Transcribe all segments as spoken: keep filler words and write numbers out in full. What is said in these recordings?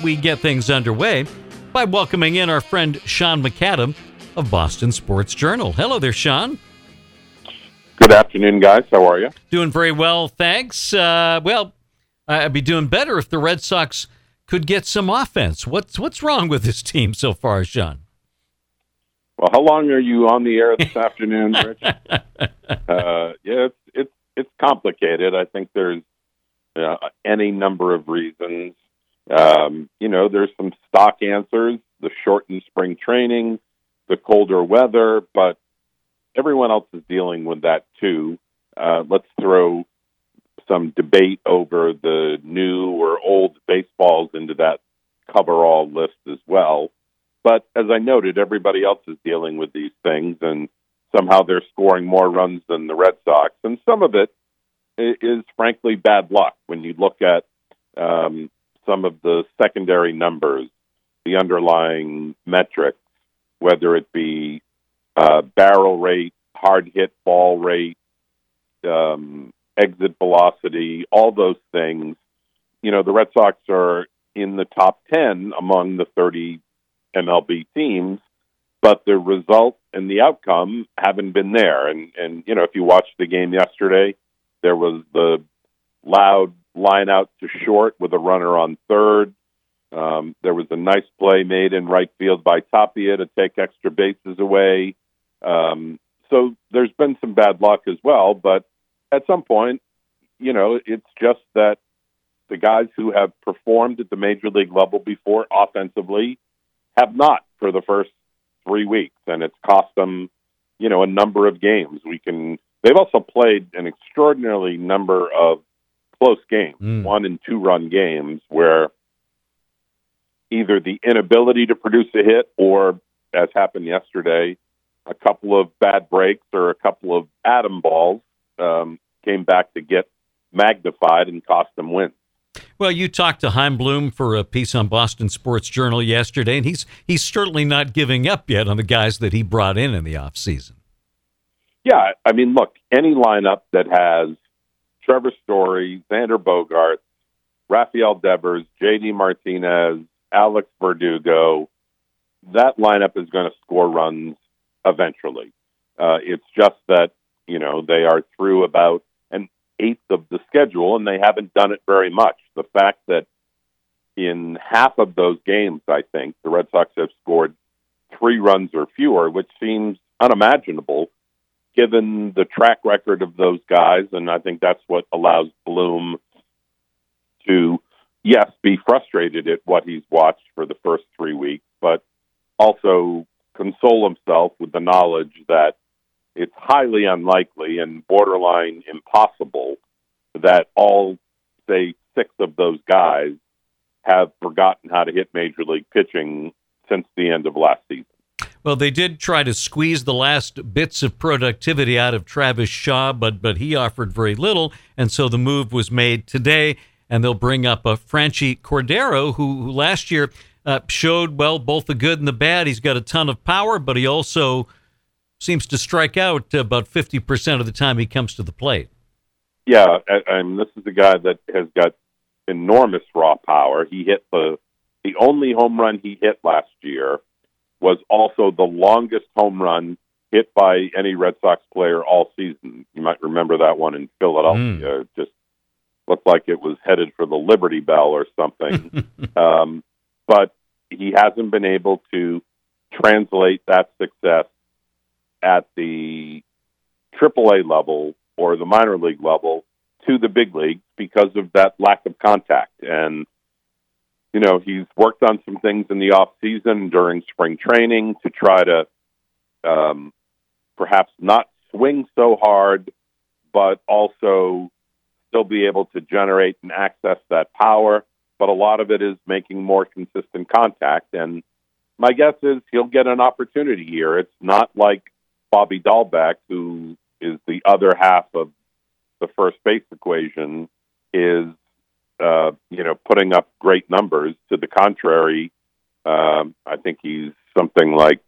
we get things underway by welcoming in our friend Sean McAdam of Boston Sports Journal. Hello there, Sean. Good afternoon, guys. How are you? Doing very well, thanks. Uh, well, I'd be doing better if the Red Sox could get some offense. What's what's wrong with this team so far, Sean? Well, how long are you on the air this afternoon, Rich? uh, yeah, it's it's it's complicated. I think there's uh, any number of reasons. Um, you know, there's some stock answers: the shortened spring training, the colder weather, but everyone else is dealing with that too. Uh, let's throw some debate over the new or old baseballs into that coverall list as well. But as I noted, everybody else is dealing with these things, and somehow they're scoring more runs than the Red Sox. And some of it is, frankly, bad luck when you look at um, some of the secondary numbers, the underlying metrics, whether it be uh, barrel rate, hard hit ball rate, um, exit velocity, all those things. You know, the Red Sox are in the top ten among the thirty M L B teams, but the result and the outcome haven't been there. And, and you know, if you watched the game yesterday, there was the loud line out to short with a runner on third. Um, there was a nice play made in right field by Tapia to take extra bases away. Um, so there's been some bad luck as well, but at some point, you know, it's just that the guys who have performed at the major league level before offensively have not for the first three weeks, and it's cost them, you know, a number of games. We can. They've also played an extraordinarily number of close games, mm. one and two run games, where either the inability to produce a hit or, as happened yesterday, a couple of bad breaks or a couple of atom balls um, came back to get magnified and cost them wins. Well, you talked to Chaim Bloom for a piece on Boston Sports Journal yesterday, and he's he's certainly not giving up yet on the guys that he brought in in the offseason. Yeah, I mean, look, any lineup that has Trevor Story, Xander Bogaerts, Rafael Devers, J D Martinez, Alex Verdugo, that lineup is going to score runs eventually. Uh, it's just that, you know, they are through about an eighth of the schedule, and they haven't done it very much. The fact that in half of those games, I think, the Red Sox have scored three runs or fewer, which seems unimaginable given the track record of those guys, and I think that's what allows Bloom to, yes, be frustrated at what he's watched for the first three weeks, but also console himself with the knowledge that it's highly unlikely and borderline impossible that all, say, six of those guys have forgotten how to hit major league pitching since the end of last season. Well, they did try to squeeze the last bits of productivity out of Travis Shaw, but but he offered very little, and so the move was made today, and they'll bring up a Franchy Cordero, who, who last year uh, showed, well, both the good and the bad. He's got a ton of power, but he also seems to strike out about fifty percent of the time he comes to the plate. Yeah, I, I mean, this is a guy that has got enormous raw power. He hit the the only home run he hit last year was also the longest home run hit by any Red Sox player all season. You might remember that one in Philadelphia. Mm. It just looked like it was headed for the Liberty Bell or something. um, but he hasn't been able to translate that success at the triple A level or the minor league level to the big leagues because of that lack of contact. And, you know, he's worked on some things in the off season during spring training to try to um, perhaps not swing so hard, but also still be able to generate and access that power. But a lot of it is making more consistent contact. And my guess is he'll get an opportunity here. It's not like Bobby Dahlbeck, who is the other half of the first base equation, is uh, you know, putting up great numbers. To the contrary, um, I think he's something like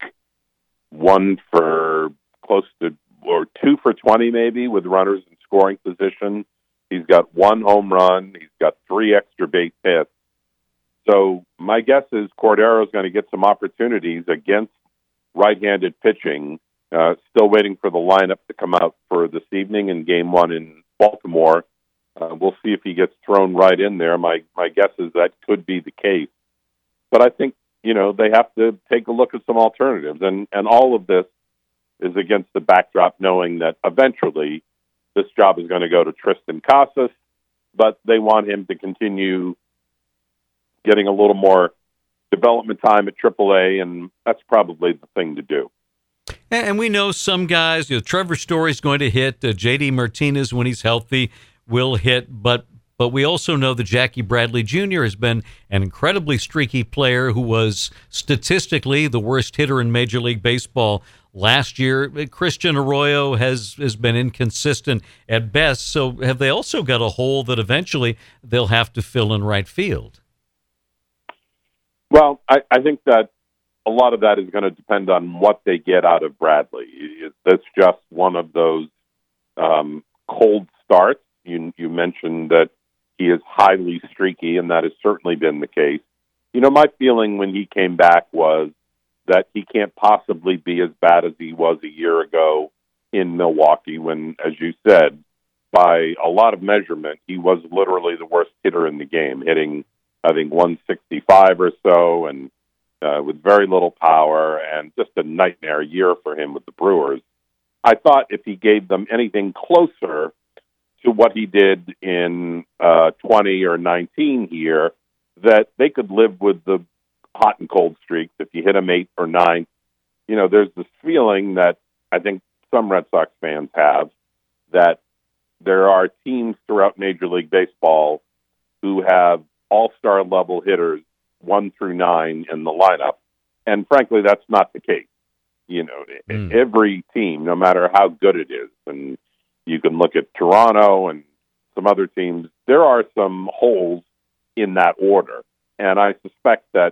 one for close to, or two for twenty maybe, with runners in scoring position. He's got one home run. He's got three extra base hits. So my guess is Cordero is going to get some opportunities against right-handed pitching. Uh, still waiting for the lineup to come out for this evening in Game One in Baltimore. Uh, we'll see if he gets thrown right in there. My my guess is that could be the case. But I think, you know, they have to take a look at some alternatives. And, and all of this is against the backdrop knowing that eventually this job is going to go to Tristan Casas, but they want him to continue getting a little more development time at triple A, and that's probably the thing to do. And we know some guys, you know, Trevor Story's going to hit, uh, J D Martinez, when he's healthy, will hit, but but we also know that Jackie Bradley Junior has been an incredibly streaky player who was statistically the worst hitter in Major League Baseball last year. Christian Arroyo has, has been inconsistent at best, so have they also got a hole that eventually they'll have to fill in right field? Well, I, I think that a lot of that is going to depend on what they get out of Bradley. That's just one of those um, cold starts. You, you mentioned that he is highly streaky, and that has certainly been the case. You know, my feeling when he came back was that he can't possibly be as bad as he was a year ago in Milwaukee when, as you said, by a lot of measurement, he was literally the worst hitter in the game, hitting, I think, one sixty-five or so, and uh, with very little power, and just a nightmare year for him with the Brewers. I thought if he gave them anything closer to what he did in uh, twenty or nineteen here, that they could live with the hot and cold streaks. If you hit them eight or nine, you know, there's this feeling that I think some Red Sox fans have that there are teams throughout Major League Baseball who have all-star level hitters one through nine in the lineup. And frankly, that's not the case. You know, mm. every team, no matter how good it is, and you can look at Toronto and some other teams, there are some holes in that order. And I suspect that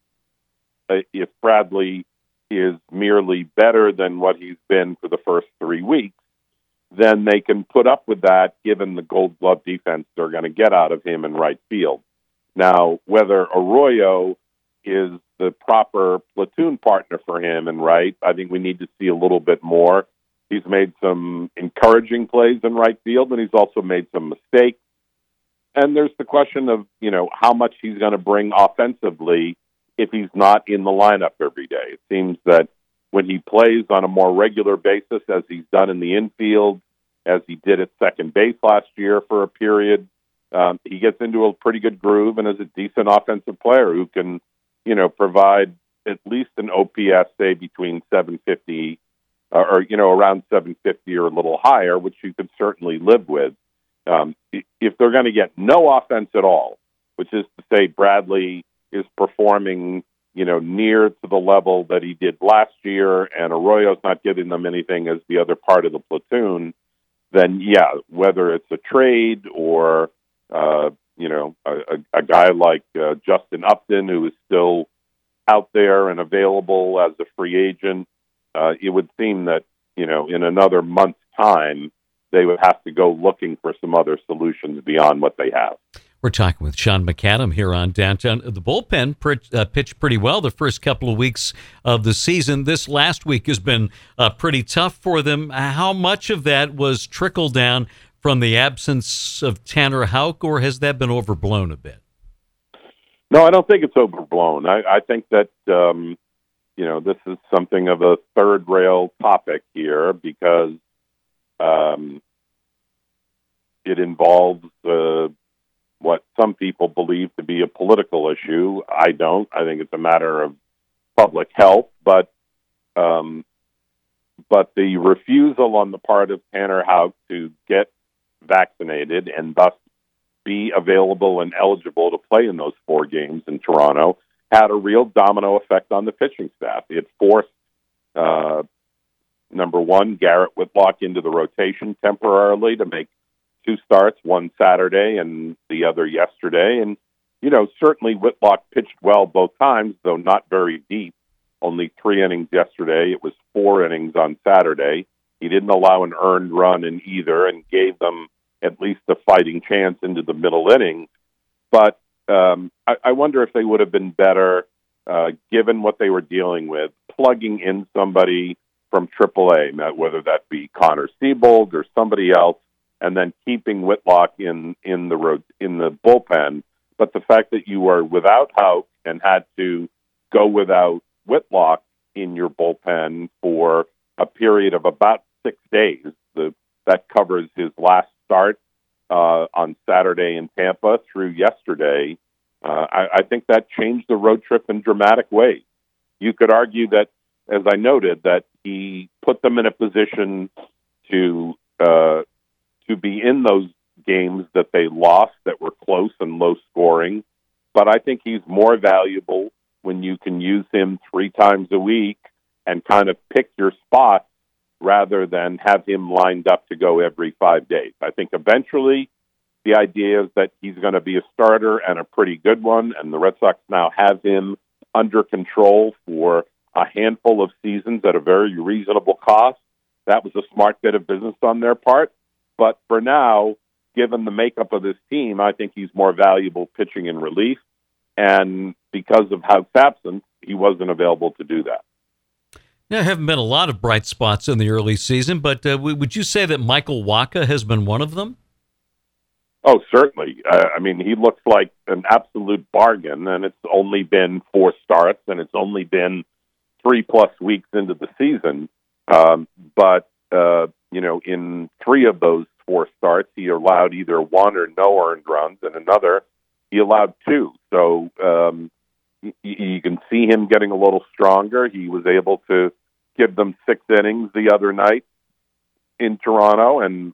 if Bradley is merely better than what he's been for the first three weeks, then they can put up with that given the Gold Glove defense they're going to get out of him in right field. Now, whether Arroyo is the proper platoon partner for him in right, I think we need to see a little bit more. He's made some encouraging plays in right field, and he's also made some mistakes. And there's the question of, you know, how much he's going to bring offensively if he's not in the lineup every day. It seems that when he plays on a more regular basis, as he's done in the infield, as he did at second base last year for a period, um, he gets into a pretty good groove and is a decent offensive player who can, you know, provide at least an O P S, say, between seven fifty uh, or, you know, around seven fifty or a little higher, which you could certainly live with. Um, if they're going to get no offense at all, which is to say Bradley is performing, you know, near to the level that he did last year, and Arroyo's not giving them anything as the other part of the platoon, then, yeah, whether it's a trade or, uh, you know, a, a, a guy like uh, Justin Upton, who is still out there and available as a free agent, uh, it would seem that, you know, in another month's time, they would have to go looking for some other solutions beyond what they have. We're talking with Sean McAdam here on Downtown. The bullpen uh, pitched pretty well the first couple of weeks of the season. This last week has been uh, pretty tough for them. How much of that was trickled down from the absence of Tanner Houck, or has that been overblown a bit? No, I don't think it's overblown. I, I think that, um, you know, this is something of a third-rail topic here because um, it involves uh, what some people believe to be a political issue. I don't. I think it's a matter of public health. But um, but the refusal on the part of Tanner Houck to get vaccinated and thus be available and eligible to play in those four games in Toronto had a real domino effect on the pitching staff. It forced, uh, number one, Garrett Whitlock into the rotation temporarily to make two starts, one Saturday and the other yesterday. And, you know, certainly Whitlock pitched well both times, though not very deep. Only three innings yesterday. It was four innings on Saturday. He didn't allow an earned run in either and gave them at least a fighting chance into the middle innings. But um, I, I wonder if they would have been better, uh, given what they were dealing with, plugging in somebody from triple A, whether that be Connor Siebold or somebody else, and then keeping Whitlock in in the road in the bullpen. But the fact that you were without Houck and had to go without Whitlock in your bullpen for a period of about six days, the, that covers his last start uh, on Saturday in Tampa through yesterday. Uh, I, I think that changed the road trip in dramatic ways. You could argue that, as I noted, that he put them in a position to uh, to be in those games that they lost that were close and low scoring. But I think he's more valuable when you can use him three times a week and kind of pick your spot rather than have him lined up to go every five days. I think eventually the idea is that he's going to be a starter and a pretty good one, and the Red Sox now have him under control for a handful of seasons at a very reasonable cost. That was a smart bit of business on their part. But for now, given the makeup of this team, I think he's more valuable pitching in relief. And because of Houck's absence, he wasn't available to do that. There haven't been a lot of bright spots in the early season, but uh, would you say that Michael Wacha has been one of them? Oh, certainly. Uh, I mean, he looks like an absolute bargain, and it's only been four starts, and it's only been three-plus weeks into the season. Um, but, uh, you know, in three of those four starts, he allowed either one or no earned runs, and another, he allowed two. So um, y- you can see him getting a little stronger. He was able to give them six innings the other night in Toronto, and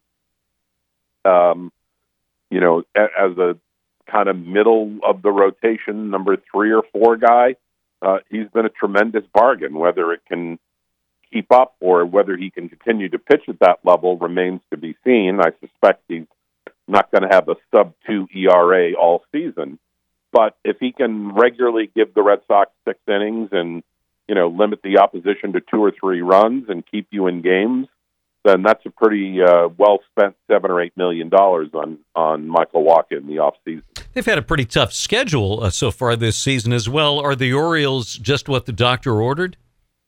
um, you know, as a kind of middle of the rotation, number three or four guy, uh, he's been a tremendous bargain. Whether it can keep up or whether he can continue to pitch at that level remains to be seen. I suspect he's not going to have a sub two E R A all season, but if he can regularly give the Red Sox six innings and, you know, limit the opposition to two or three runs and keep you in games, then that's a pretty uh, well-spent seven or eight million dollars on on Michael Wacha in the offseason. They've had a pretty tough schedule uh, so far this season as well. Are the Orioles just what the doctor ordered?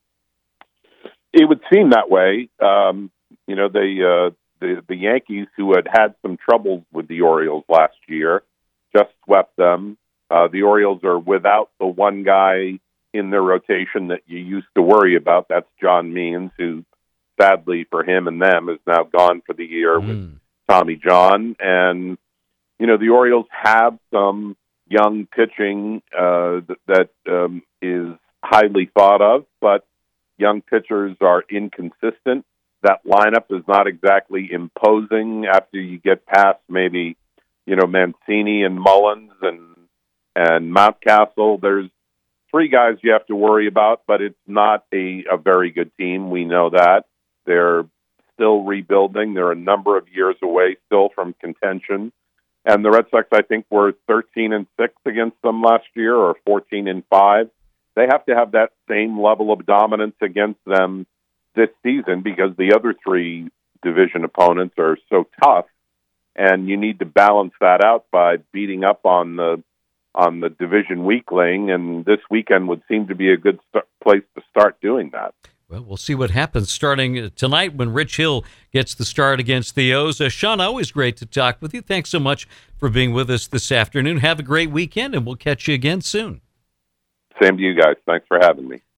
It would seem that way. Um, you know, they, uh, the the Yankees, who had had some troubles with the Orioles last year, just swept them. Uh, the Orioles are without the one guy in their rotation that you used to worry about. That's John Means, who, sadly for him and them, is now gone for the year mm. with Tommy John. And, you know, the Orioles have some young pitching uh, that, that um, is highly thought of, but young pitchers are inconsistent. That lineup is not exactly imposing after you get past maybe, you know, Mancini and Mullins and and Mountcastle. There's three guys you have to worry about, but it's not a, a very good team. We know that. They're still rebuilding. They're a number of years away still from contention. And the Red Sox, I think, were thirteen and six against them last year, or fourteen and five. They have to have that same level of dominance against them this season because the other three division opponents are so tough, and you need to balance that out by beating up on the on the division weakling, and this weekend would seem to be a good st- place to start doing that. Well, we'll see what happens starting tonight when Rich Hill gets the start against the O's. Uh, Sean, always great to talk with you. Thanks so much for being with us this afternoon. Have a great weekend, and we'll catch you again soon. Same to you guys. Thanks for having me.